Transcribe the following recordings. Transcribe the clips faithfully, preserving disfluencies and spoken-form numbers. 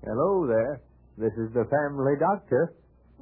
Hello there. This is the family doctor.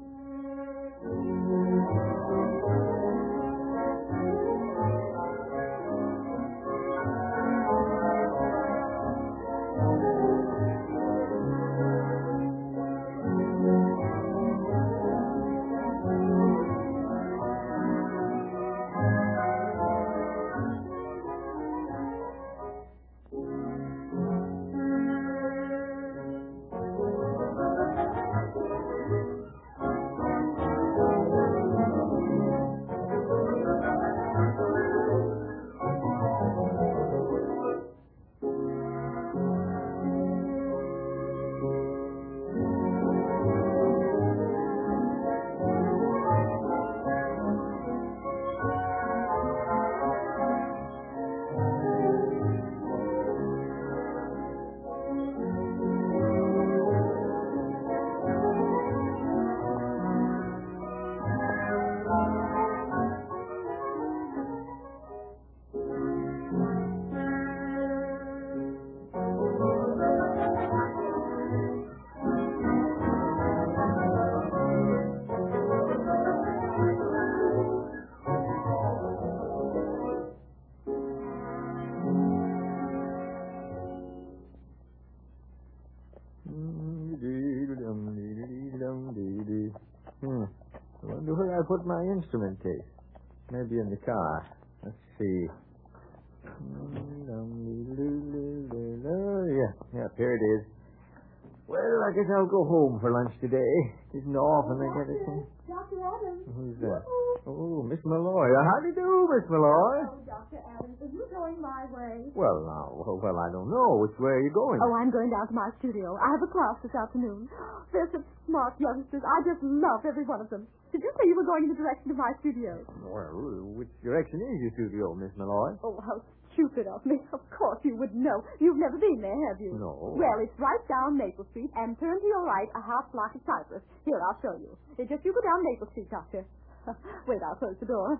Hmm. I wonder where I put my instrument case. Maybe in the car. Let's see. Oh, yeah. Yeah, here it is. Well, I guess I'll go home for lunch today. Isn't often I get it. Doctor Adams. Who's that? Oh, Miss Malloy. How do you do, Miss Malloy? Oh, Doctor Adams, are you going my way? Well, now, well, I don't know. Which way are you going? Oh, I'm going down to my studio. I have a class this afternoon. They're such smart youngsters. I just love every one of them. Did you say you were going in the direction of my studio? Well, which direction is your studio, Miss Malloy? Oh, how stupid of me. Of course you would know. You've never been there, have you? No. Well, it's right down Maple Street, and turn to your right a half block of Cypress. Here, I'll show you. It's just you go down Maple Street, Doctor. Wait, I'll close the door.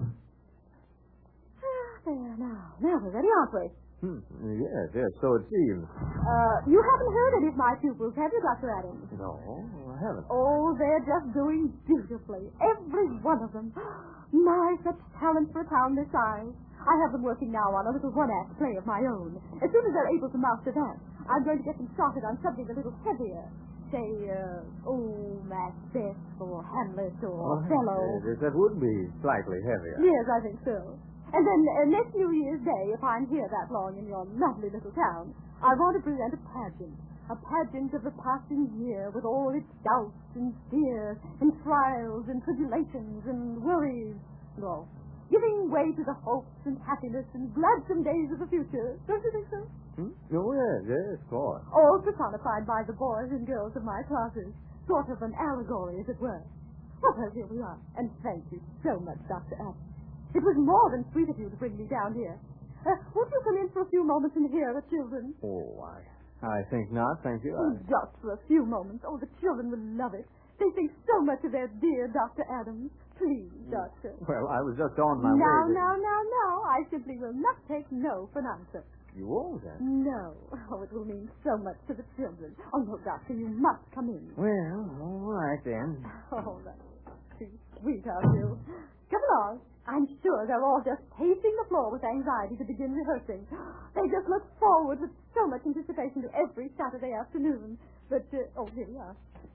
There, now. Now we're ready, aren't we? Hmm. Yes, yes, so it seems. Uh, you haven't heard any of my pupils, have you, Doctor Adams? No, I haven't. Oh, they're just doing beautifully. Every one of them. My, such talent for a town this size. I have them working now on a little one-act play of my own. As soon as they're able to master that, I'm going to get them started on something a little heavier. Say, uh, oh, Macbeth or Hamlet or Othello. Yes, that would be slightly heavier. Yes, I think so. And then uh, next New Year's Day, if I'm here that long in your lovely little town, I want to present a pageant. A pageant of the passing year with all its doubts and fears and trials and tribulations and worries and all. Giving way to the hopes and happiness and gladsome days of the future. Don't you think so? Hmm? Oh, yes, yes, of course. All personified by the boys and girls of my classes. Sort of an allegory, as it were. Well, here we are. And thank you so much, Doctor Adams. It was more than sweet of you to bring me down here. Uh, won't you come in for a few moments and hear the children? Oh, I, I think not, thank you. Oh, just for a few moments. Oh, the children will love it. They think so much of their dear Doctor Adams. Please, Doctor. Well, I was just on my now, way. To... Now, now, now, I simply will not take no for an answer. You won't, then? No. Oh, it will mean so much to the children. Oh, no, Doctor, you must come in. Well, all right, then. Oh, that's too sweet of you. Come along. I'm sure they're all just pacing the floor with anxiety to begin rehearsing. They just look forward with so much anticipation to every Saturday afternoon. But, uh, oh, here we are.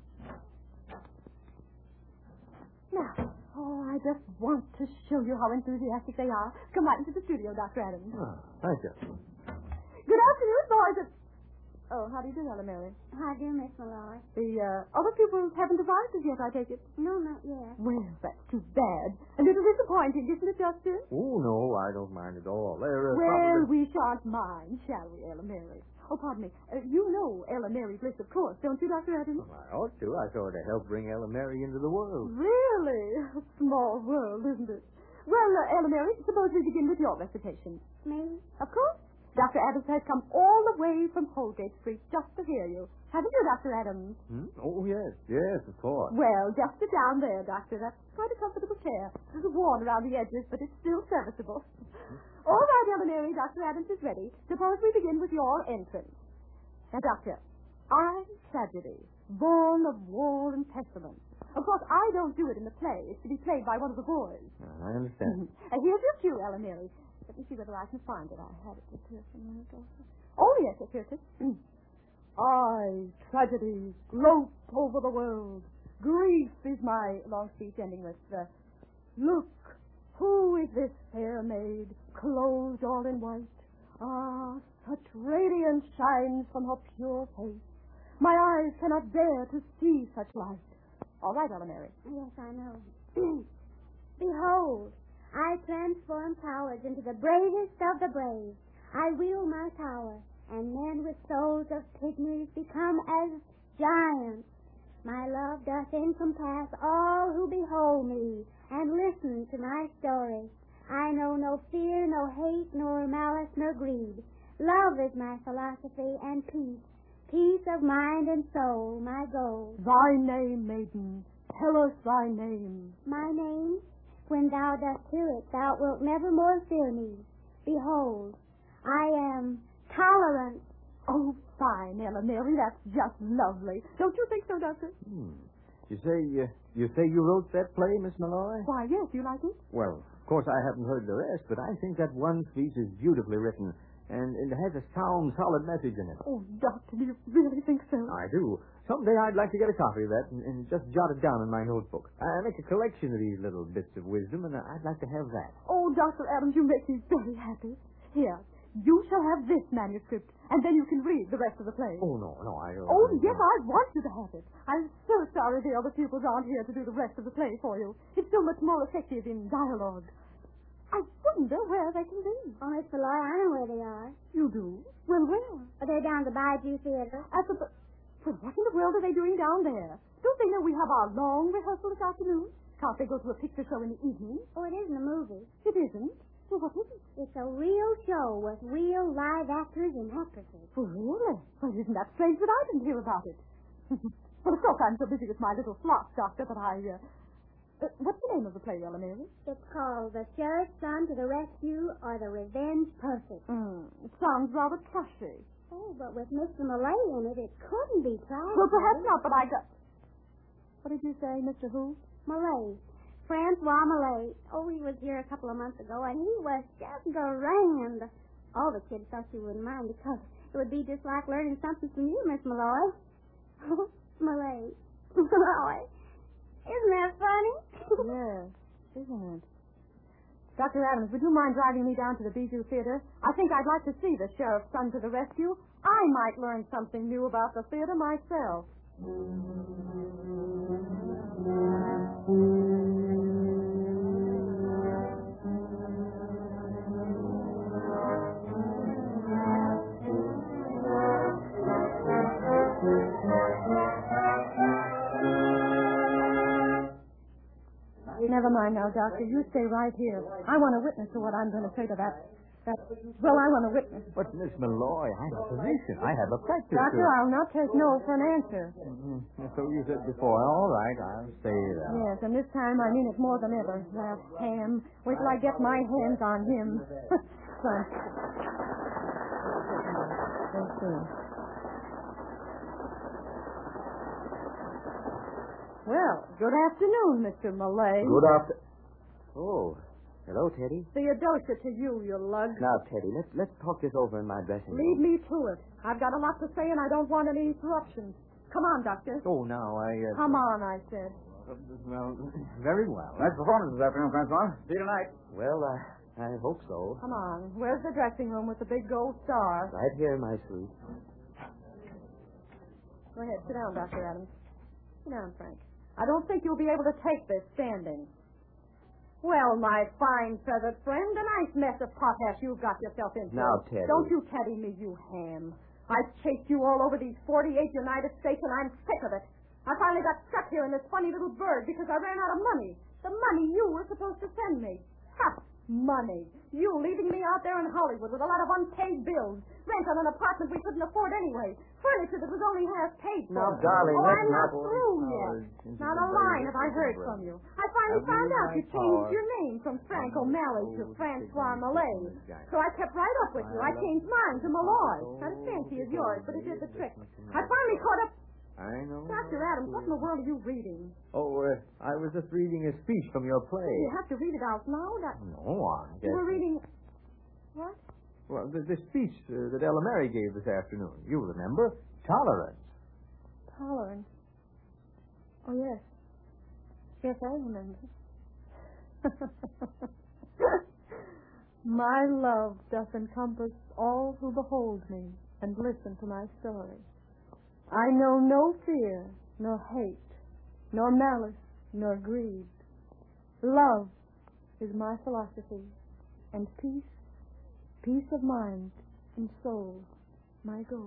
Now, oh, I just want to show you how enthusiastic they are. Come right into the studio, Doctor Adams. Oh, thank you. Good afternoon, boys. And... Oh, how do you do, Ella Mary? How do you, Miss Malloy? The uh, other pupils haven't arrived as yet, I take it? No, not yet. Well, that's too bad. A little disappointing, isn't it, Justin? Oh, no, I don't mind at all. They're, uh, well, probably... we shan't mind, shall we, Ella Mary? Oh, pardon me. Uh, you know Ella Mary Bliss, of course, don't you, Doctor Adams? Well, I ought to. I sort of helped bring Ella Mary into the world. Really? A small world, isn't it? Well, uh, Ella Mary, suppose we begin with your recitation. Me? Of course. Doctor Adams has come all the way from Holgate Street just to hear you. Haven't you, Doctor Adams? Hmm? Oh, yes. Yes, of course. Well, just sit down there, Doctor. That's quite a comfortable chair. It's a little worn around the edges, but it's still serviceable. All right, Ella Mary, Doctor Adams is ready. Suppose we begin with your entrance. Now, Doctor, I'm tragedy, born of war and pestilence. Of course, I don't do it in the play. It's to be played by one of the boys. Uh, I understand. And here's your cue, Ellen Mary. Let me see whether I can find it. I had it just here a minute ago. Oh, yes, yes, here's it. I, tragedy, gloat over the world. Grief is my long speech ending with, uh, look, who is this fair maid, clothed all in white? Ah, such radiance shines from her pure face. My eyes cannot bear to see such light. All right, Ellen Mary. Yes, I know. Behold, I transform cowards into the bravest of the brave. I wield my power, and men with souls of pygmies become as giants. My love doth encompass all who behold me and listen to my story. I know no fear, no hate, nor malice, nor greed. Love is my philosophy, and peace, peace of mind and soul, my goal. Thy name, maiden, tell us thy name. My name, when thou dost hear it, thou wilt never more fear me. Behold, I am tolerant. Oh, fine, Ellen Mary, that's just lovely. Don't you think so, Doctor? Hmm. You say uh, you say you wrote that play, Miss Malloy? Why, yes, you like it? Well, of course I haven't heard the rest, but I think that one speech is beautifully written, and it has a sound, solid message in it. Oh, Doctor, do you really think so? I do. Someday I'd like to get a copy of that and, and just jot it down in my notebook. I make a collection of these little bits of wisdom, and I'd like to have that. Oh, Doctor Adams, you make me very happy. Here, you shall have this manuscript, and then you can read the rest of the play. Oh, no, no, I don't. Oh, yes, I want you to have it. I'm so sorry the other pupils aren't here to do the rest of the play for you. It's so much more effective in dialogue. I wonder where they can be. Oh, Miss Malloy, I know where they are. You do? Well, where? They're down at the Bayou Theater. At the... Well, what in the world are they doing down there? Don't they know we have our long rehearsal this afternoon? Can't they go to a picture show in the evening? Oh, it isn't a movie. It isn't. Well, what is it? It's a real show with real live actors and actresses. Oh, really? Well, isn't that strange that I didn't hear about it? Well, of course, I'm so busy with my little flock, Doctor, that I... Uh... Uh, what's the name of the play, Ellen Mary? It's called The Sheriff's Son to the Rescue or The Revenge Perfect. Mm, it sounds rather trashy. Oh, but with Mister Millay in it, it couldn't be trashy. Well, perhaps not, but I got... What did you say, Mister Who? Millay. Francois Millay. Oh, he was here a couple of months ago, and he was just grand. All the kids thought you wouldn't mind because it would be just like learning something from you, Miss Malloy. Millay. Malloy. Isn't that funny? Yes, isn't it? Doctor Adams, would you mind driving me down to the Bijou Theater? I think I'd like to see the Sheriff's Son to the Rescue. I might learn something new about the theater myself. Never mind now, Doctor. You stay right here. I want to witness to what I'm going to say to that... that... Well, I want to witness. But, Miss Malloy, I have a position. I have a practice. Doctor, I'll not take no for an answer. Mm-hmm. So you said before. All right, I'll say that. Yes, and this time I mean it more than ever. That ham. Wait till I get my hands on him. Son. Let's see. Well, good afternoon, Mister Millay. Good after... Oh, hello, Teddy. Theodosia to you, you lug. Now, Teddy, let's let's talk this over in my dressing room. Lead me to it. I've got a lot to say, and I don't want any interruptions. Come on, Doctor. Oh, now, I... Uh... Come on, I said. Well, very well. Nice performance this afternoon, Francois. See you tonight. Well, uh, I hope so. Come on. Where's the dressing room with the big gold star? Right here in my suite. Go ahead. Sit down, Doctor Adams. Sit down, Frank. I don't think you'll be able to take this standing. Well, my fine feathered friend, a nice mess of potash you've got yourself into. Now, Teddy. Don't you teddy me, you ham. I've chased you all over these forty-eight United States, and I'm sick of it. I finally got stuck here in this funny little bird because I ran out of money. The money you were supposed to send me. Ha! Money. You leaving me out there in Hollywood with a lot of unpaid bills. Rent on an apartment we couldn't afford anyway. Furniture that was only half paid for. Now, darling, oh, that's I'm not not... through Oh, yet. it's Not a line have I heard from you. I finally I've found used out my you changed power. your name from Frank O'Malley to Oh, Francois big Millay. guy. So I kept right up with you. I changed mine to Malloy. Not as fancy as yours, but it did the trick. I finally caught up. I know. Doctor Adams, what in the world are you reading? Oh, uh, I was just reading a speech from your play. You have to read it out loud. I... No, I guess. You were reading... What? Well, the, the speech uh, that Ella Mary gave this afternoon. You remember? Tolerance. Tolerance. Oh, yes. Yes, I remember. My love doth encompass all who behold me and listen to my story. I know no fear, nor hate, nor malice, nor greed. Love is my philosophy, and peace, peace of mind and soul, my goal.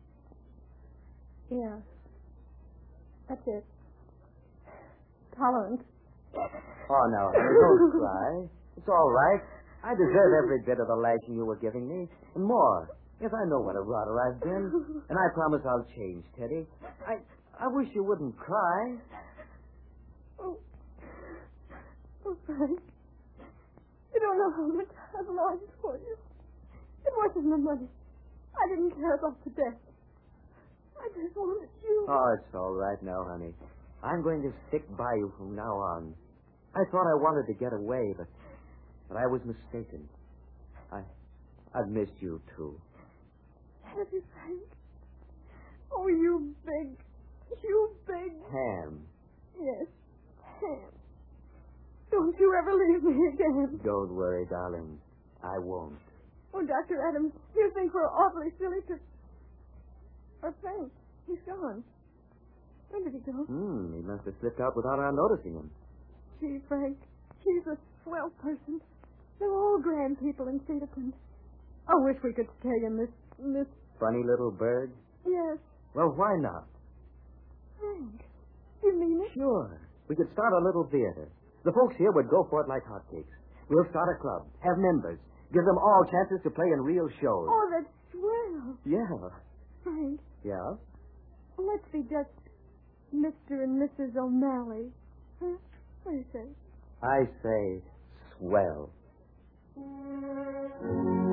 Yes, that's it. Tolerance. Oh, no, honey, don't cry. It's all right. I deserve every bit of the lashing you were giving me, and more. Yes, I know what a rotter I've been, and I promise I'll change, Teddy. I I wish you wouldn't cry. Oh, oh, Frank. You don't know how much I've longed for you. It wasn't the money. I didn't care about the death. I just wanted you. Oh, it's all right now, honey. I'm going to stick by you from now on. I thought I wanted to get away, but but I was mistaken. I I've missed you too. Have you, Frank? Oh, you big, you big... Ham. Yes, Ham. Don't you ever leave me again. Don't worry, darling. I won't. Oh, Doctor Adams, you think we're awfully silly to... Or Frank, he's gone. Where did he go? Hmm, he must have slipped out without our noticing him. Gee, Frank, he's a swell person. They're all grand people in Cedarton. I wish we could stay in this... this... Funny little bird? Yes. Well, why not? Frank, you mean it? Sure. We could start a little theater. The folks here would go for it like hotcakes. We'll start a club, have members, give them all chances to play in real shows. Oh, that's swell. Yeah. Frank, Yeah? let's be just Mister and Missus O'Malley. Huh? What do you say? I say swell.